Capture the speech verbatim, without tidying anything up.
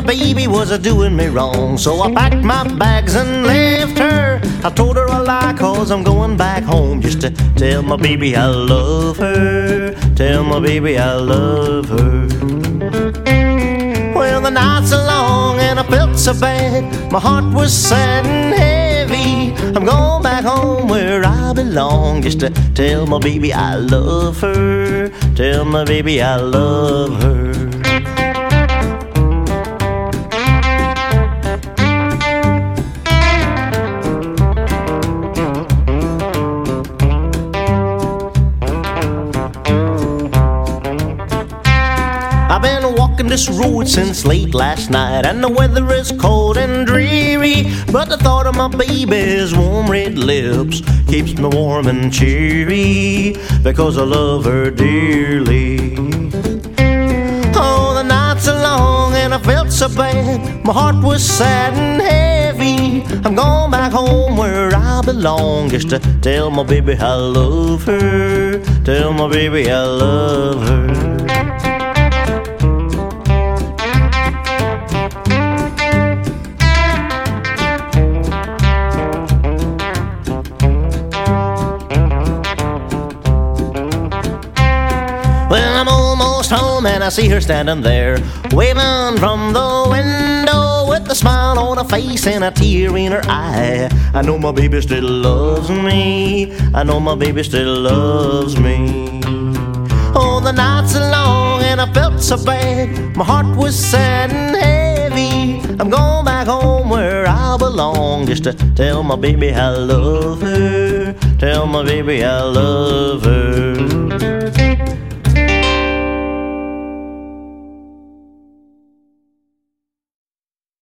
baby was a doing me wrong, so I packed my bags and left her. I told her I lie, cause I'm going back home, just to tell my baby I love her. Tell my baby I love her. Well, the nights are long and I felt so bad, my heart was sad and heavy. I'm going back home where I belong, just to tell my baby I love her. Tell my baby I love her. I've been walking this road since late last night, and the weather is cold and dreary, but the thought of my baby's warm red lips keeps me warm and cheery, because I love her dearly. Oh, the nights are long and I felt so bad, my heart was sad and heavy. I'm going back home where I belong, just to tell my baby I love her. Tell my baby I love her. Well, I'm almost home and I see her standing there, waving from the window with a smile on her face and a tear in her eye. I know my baby still loves me. I know my baby still loves me. Oh, the nights are long and I felt so bad, my heart was sad and heavy. I'm going back home where I belong, just to tell my baby I love her. Tell my baby I love her.